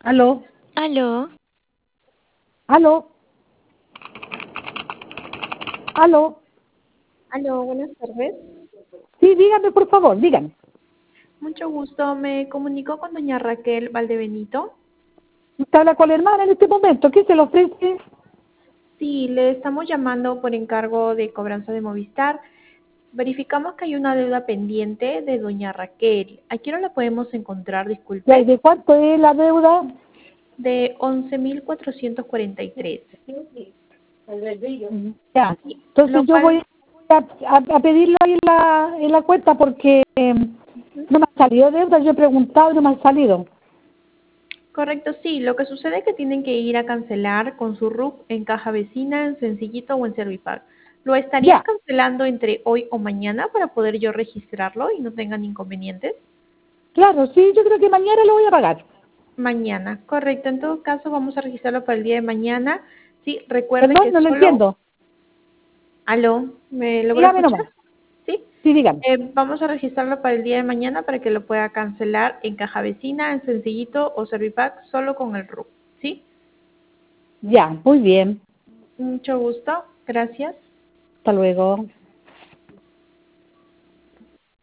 Aló, Aló, aló, aló. Aló, buenas tardes. Sí, dígame, por favor, dígame. Mucho gusto. Me comunico con doña Raquel Valdebenito. Usted habla con la hermana en este momento. ¿Qué se le ofrece? Sí, le estamos llamando por encargo de cobranza de Movistar. Verificamos que hay una deuda pendiente de doña Raquel. ¿A qué hora la podemos encontrar, Ya, ¿y disculpe? de cuánto es la deuda? De 11.443. Ya. Sí, Entonces lo yo voy cual, a pedirlo ahí en la cuenta porque ujú, no me ha salido deuda. Yo he preguntado y no me ha salido. correcto, sí. Lo que sucede es que tienen que ir a cancelar con su RUC en caja vecina, en Sencillito o en Servipago. ¿Lo estarían Ya, cancelando entre hoy o mañana para poder yo registrarlo y no tengan inconvenientes? claro, sí, yo creo que mañana lo voy a pagar. Mañana, correcto. En todo caso, vamos a registrarlo para el día de mañana. Sí, recuerde Perdón, que no lo solo... entiendo. ¿Aló? ¿Me logró Dígame escuchar? nomás. Sí. Sí, dígame. Vamos a registrarlo para el día de mañana para que lo pueda cancelar en caja vecina, en Sencillito o Servipack, solo con el RUC. ¿Sí? Ya, muy bien. Mucho gusto. Gracias. Hasta luego.